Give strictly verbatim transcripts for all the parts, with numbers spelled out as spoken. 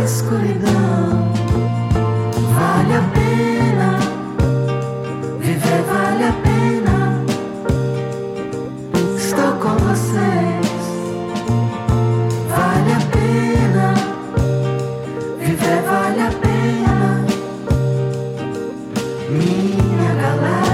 escuridão. Vale a pena, viver vale a pena. Estou com vocês. Vale a pena, viver vale a pena. Minha galera.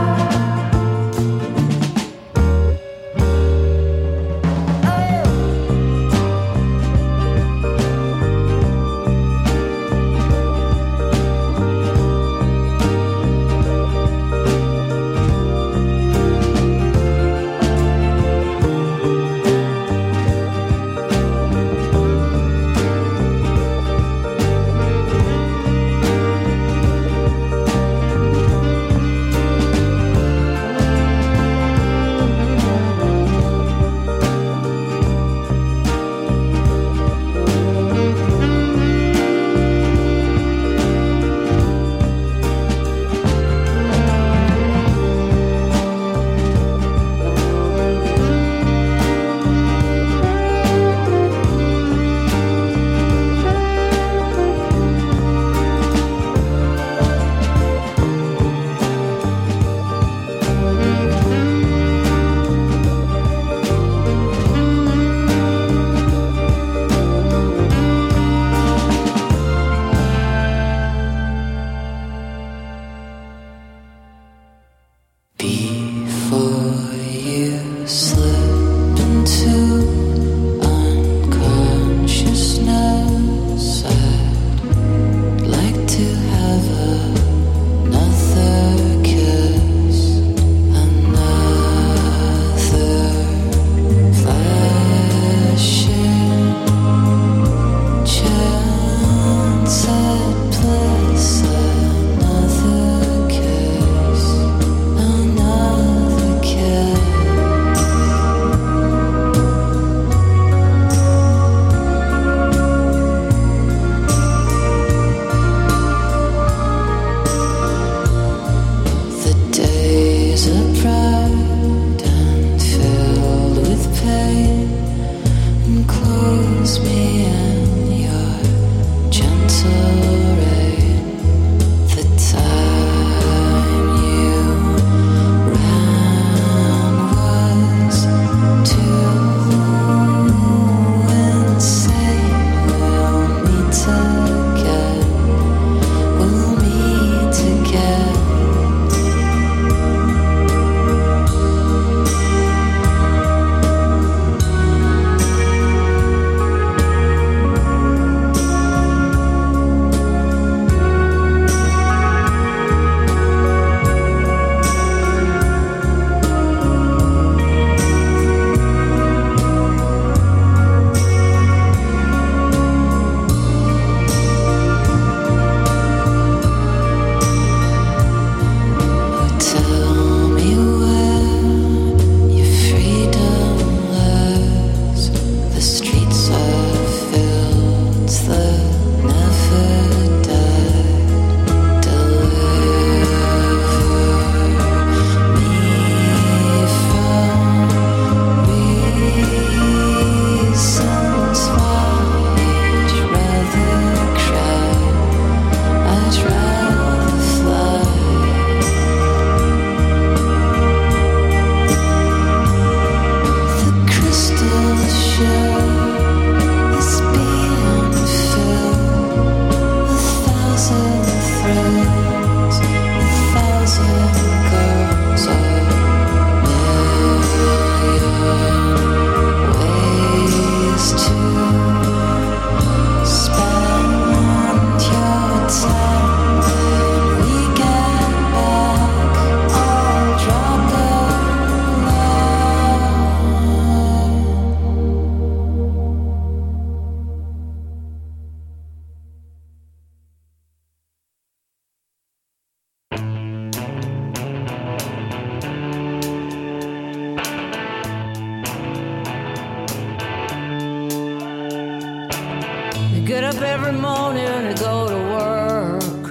Get up every morning to go to work.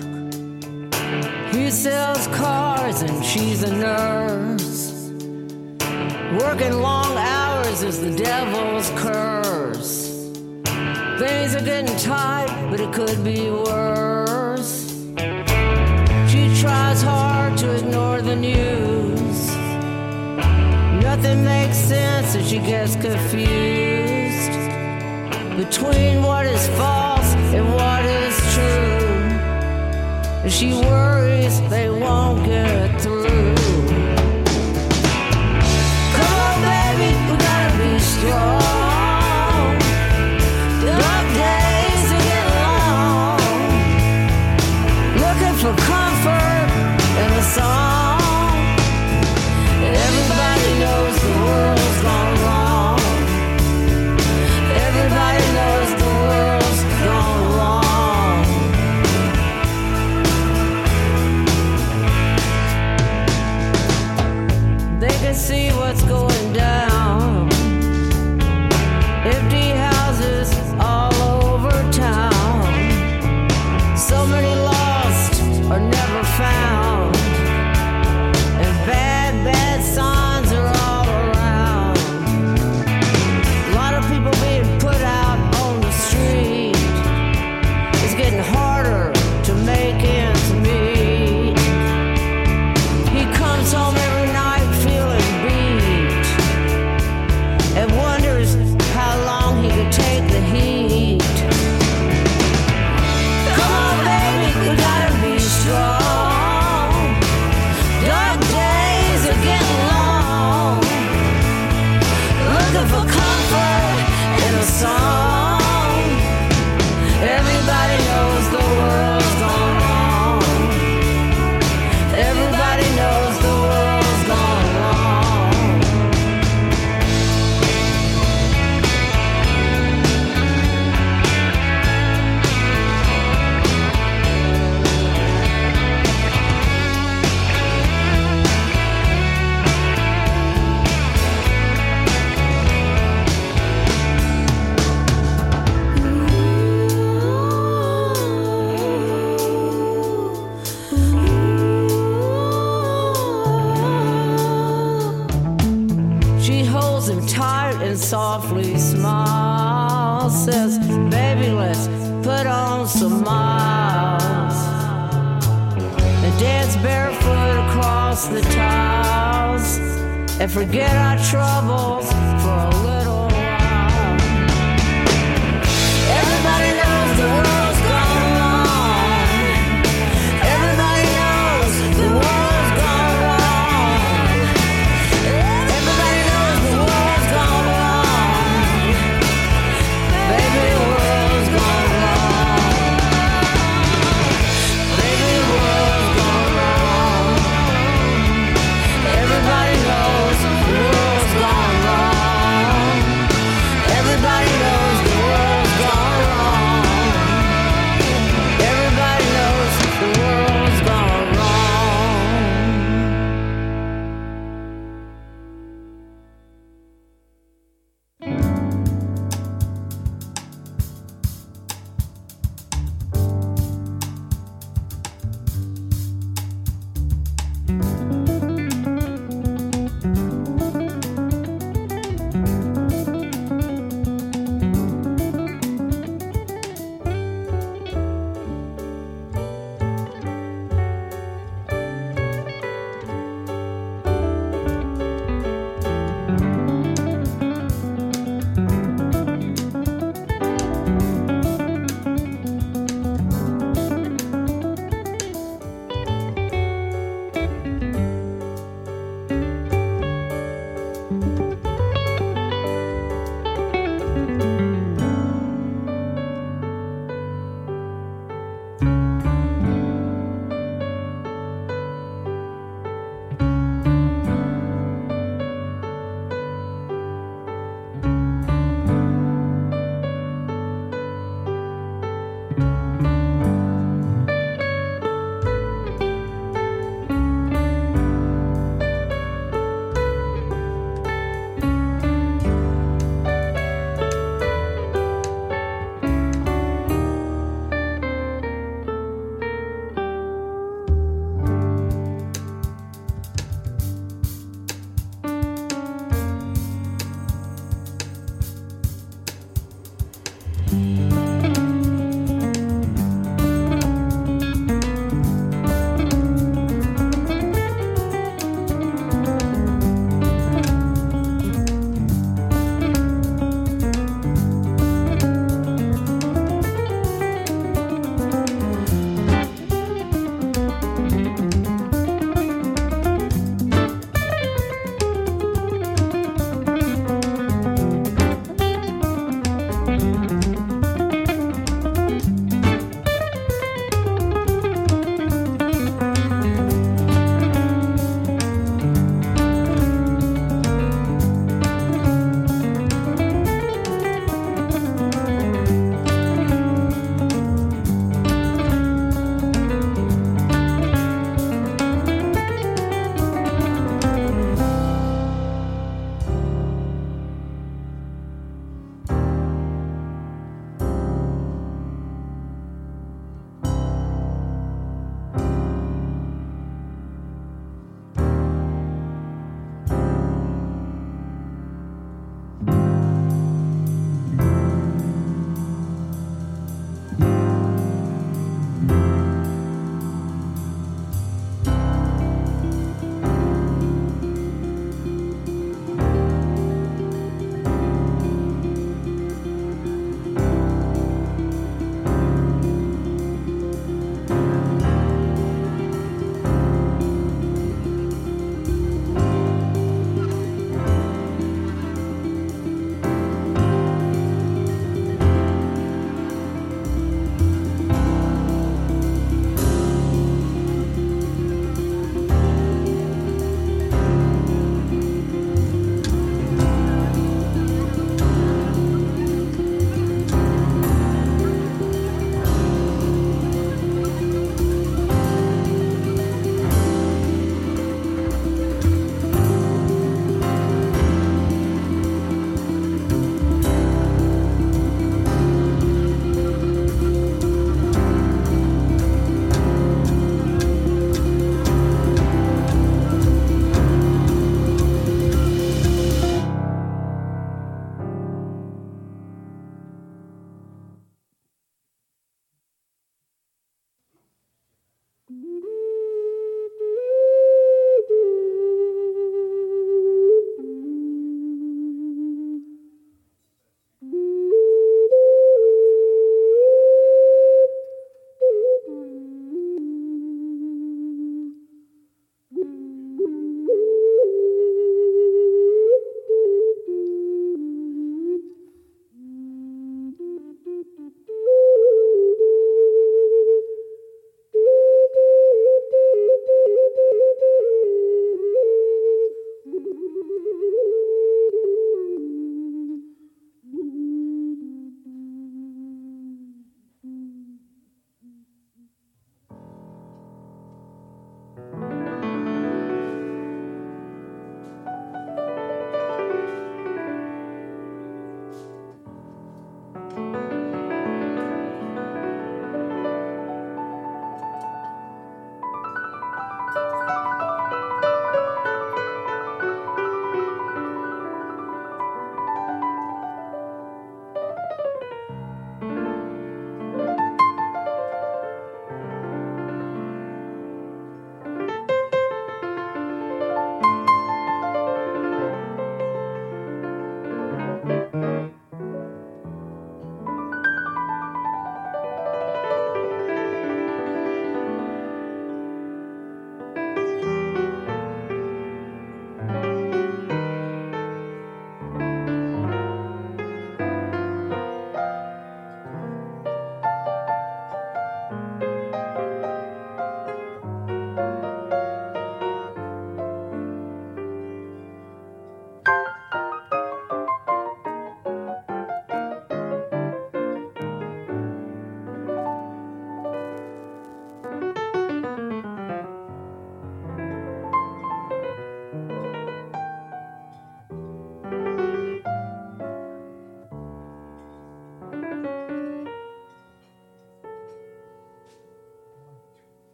He sells cars and she's a nurse. Working long hours is the devil's curse. Things are getting tight but it could be worse. She tries hard to ignore the news. Nothing makes sense and she gets confused between what is false and what is true. And she worries they won't get through. Come on, baby, we gotta be strong. Dark days are getting long. Looking for comfort in a song. Everybody knows the world's gone wrong. Everybody knows the world's gone wrong. They can see what's going down. Empty houses all over town. So many lost are never found. And bad, bad signs are all around. A lot of people being put out on the street. It's getting harder to make ends meet. He comes home every night feeling beat and wonders how long he could take the heat. Come on, baby, we gotta be strong. Dark days are getting long. Looking for comfort in a song. Everybody knows the world's gone wrong. Everybody knows the world's gone wrong. She holds him tight and softly smiles. Says, baby, let's put on some miles. And dance barefoot across the tiles. And forget our troubles for a little while. Everybody knows the world's gone wrong. Everybody knows the world's gone wrong. Everybody knows the world's gone wrong. Baby, the world's gone wrong. Baby, the world's gone wrong. Everybody knows the world's gone wrong.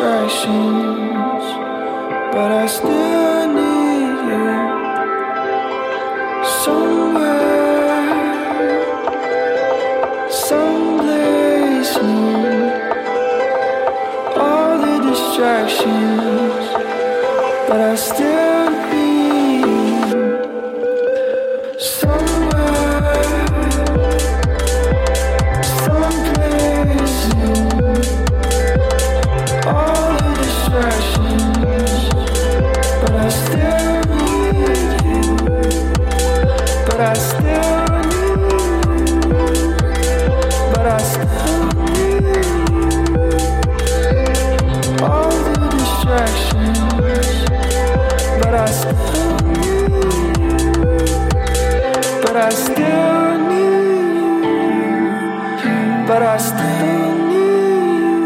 distractions, but I still need you somewhere, someplace new. All the distractions, but I still need you somewhere, someplace new. All the distractions, but I still need you. But I still need you. But I still need you. All the distractions, but I still need you. But I still need you. But I still need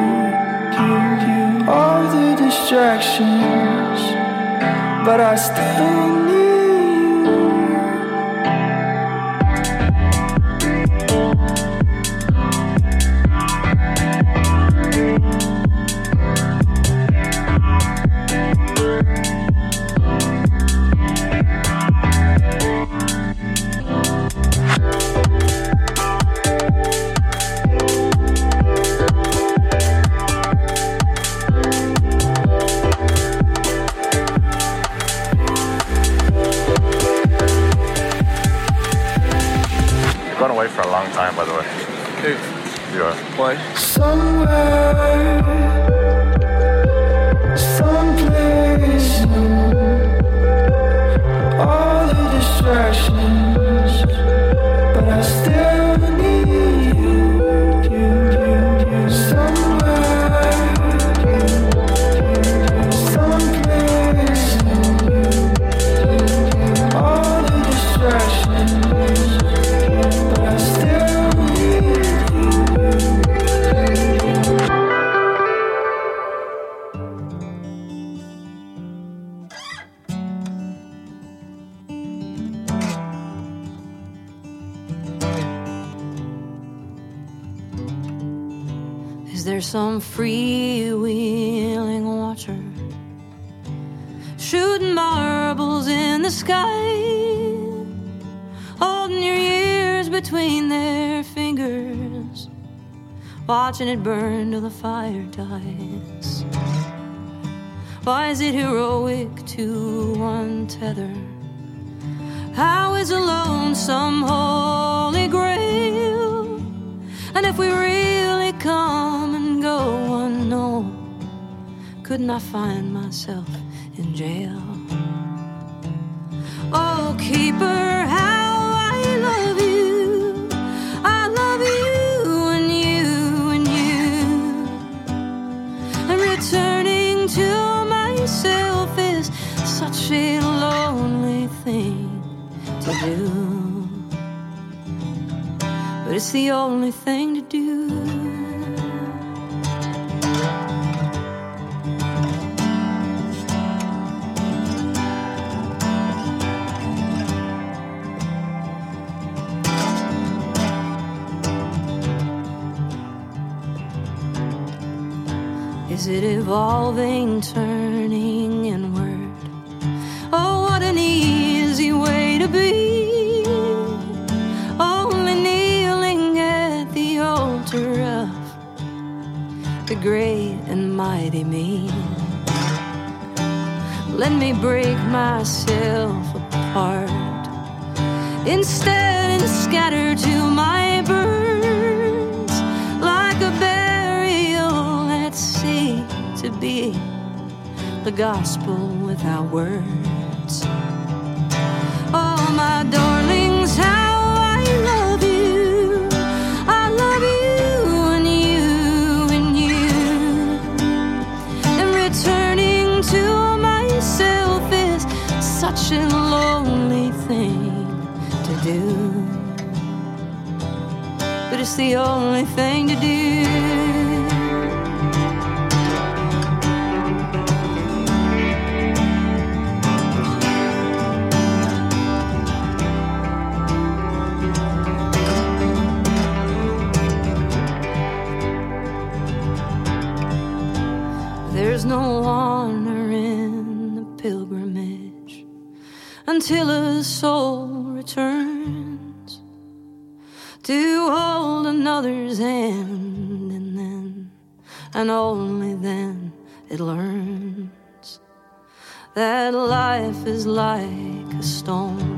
you. All the distractions, but I still need you. For a long time, by the way. Who? You are. Why? Somewhere, someplace new. All the distractions, but I still need you. you, you, you. Somewhere, someplace new. All the distractions. Is there some freewheeling watcher shooting marbles in the sky, holding your ears between their fingers, watching it burn till the fire dies? Why is it heroic to untether? How is alone some holy grail? And if we really come and go unknown, couldn't I find myself in jail? Oh, keeper, how I love you. I love you and you and you. And returning to myself is such a lonely thing to do, but it's the only thing to do. Is it evolving, turning inward? Oh, what an easy way to be, only kneeling at the altar of the great and mighty me. Let me break myself apart instead and scatter to my birds like a burial at sea, to be the gospel without words. Oh, my darlings, how I love you. I love you and you and you. And returning to myself is such a lonely thing to do, but it's the only thing to do. There's no honor in the pilgrimage until a soul returns to hold another's hand, and then, and only then, it learns that life is like a stone,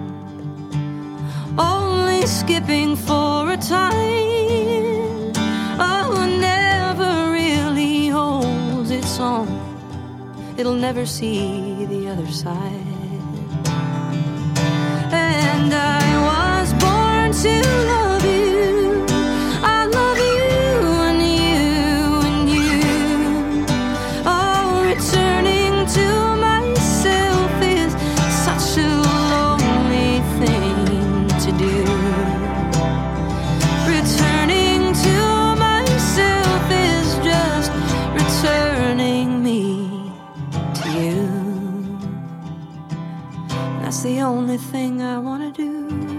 only skipping for a time, oh, never really holds its own. It'll never see the other side. And I was born to love you. I love you and you and you. Oh, returning to myself is such a lonely thing to do. Returning to myself is just returning me to you. That's the only thing I want to do.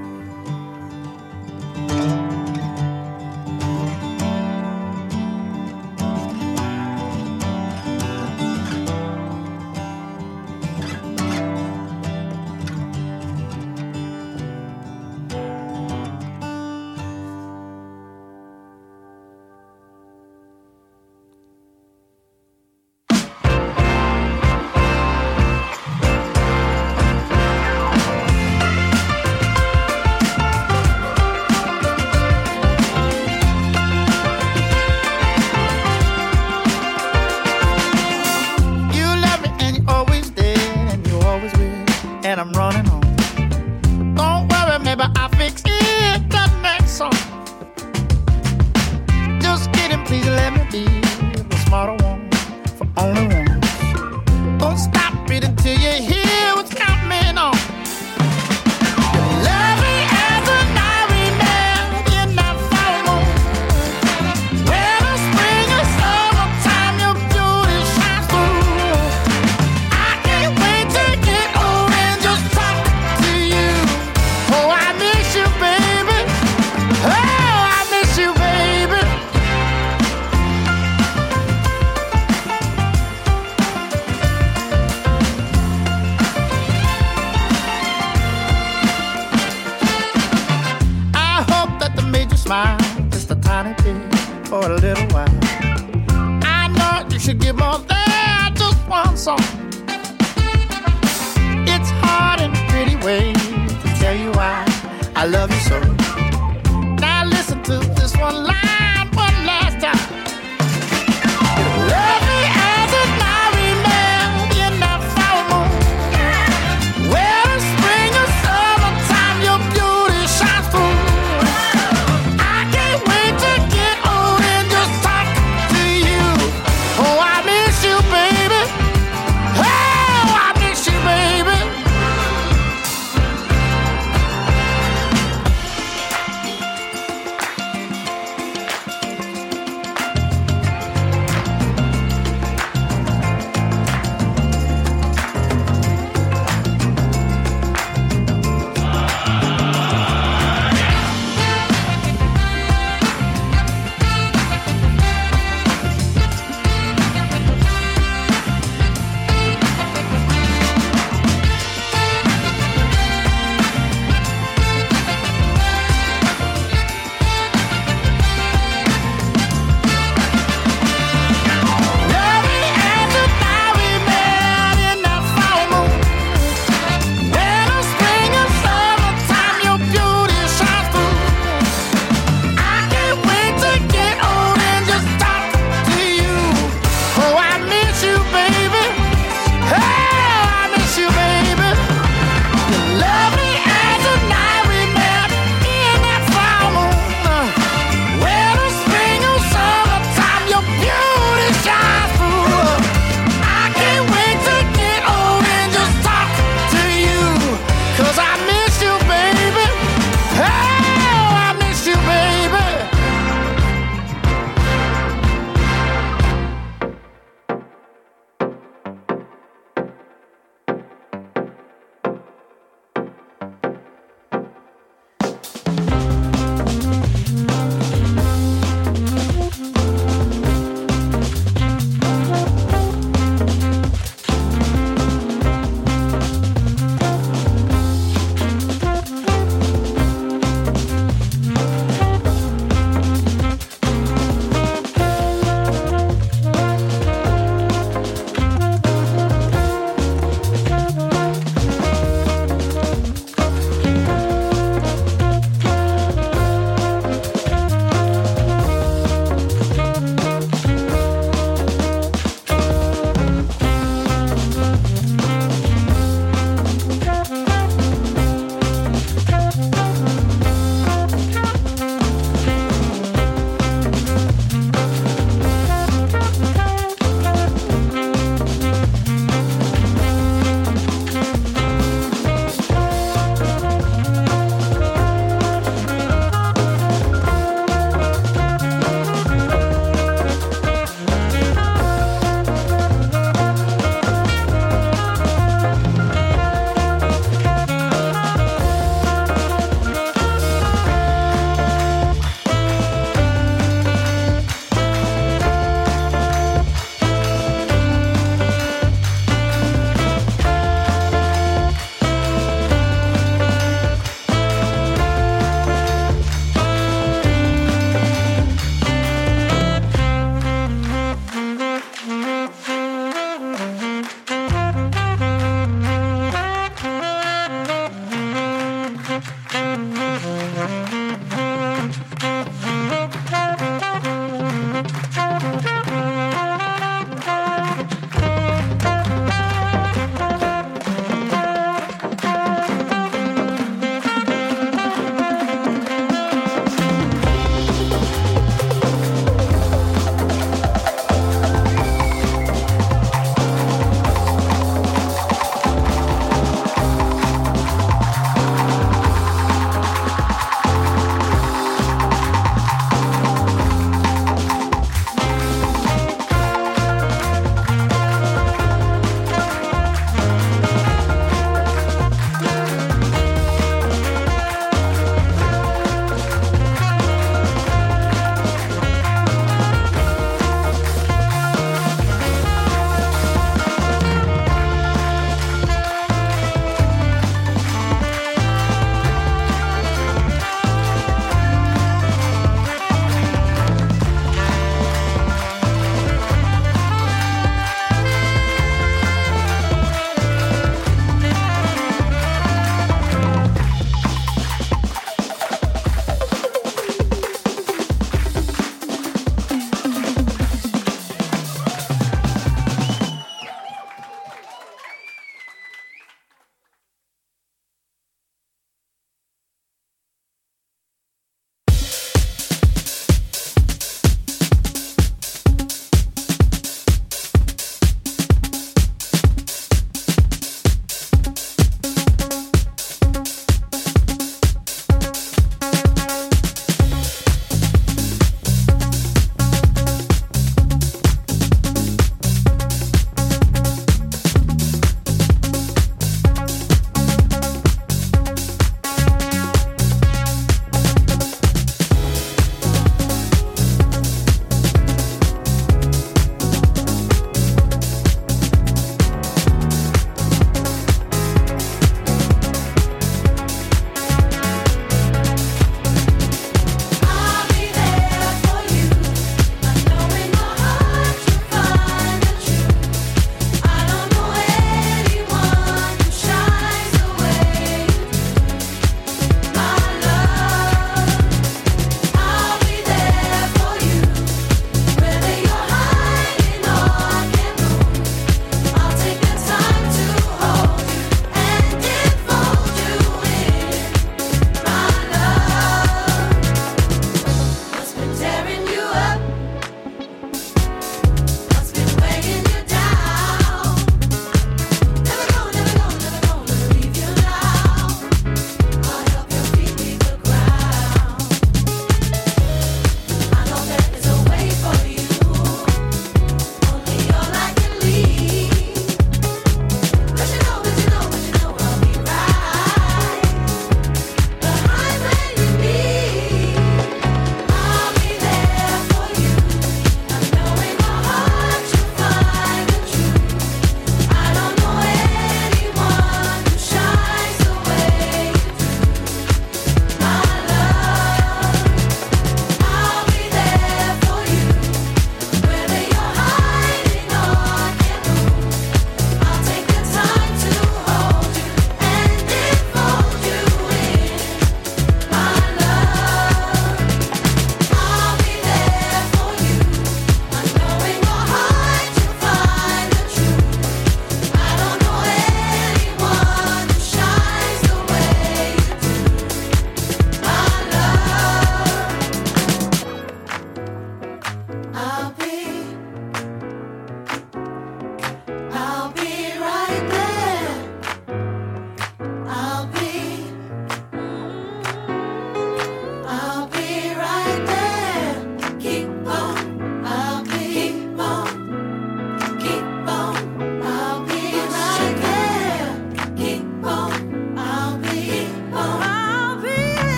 And I'm running home. Don't worry, maybe I'll fix it the next song. Just kidding, please let me be the smarter one for only once. Don't stop it until you hear what's coming on. You love me as a night we met in that fall moon. Whether spring or summertime, your beauty shines through. I can't wait to get old and just talk to you. Oh, I miss you, baby. Oh, I miss you, baby. I hope that they made you smile just a tiny bit for a little while. I know you should give more than just one song. It's hard in a pretty way to tell you why I love you so.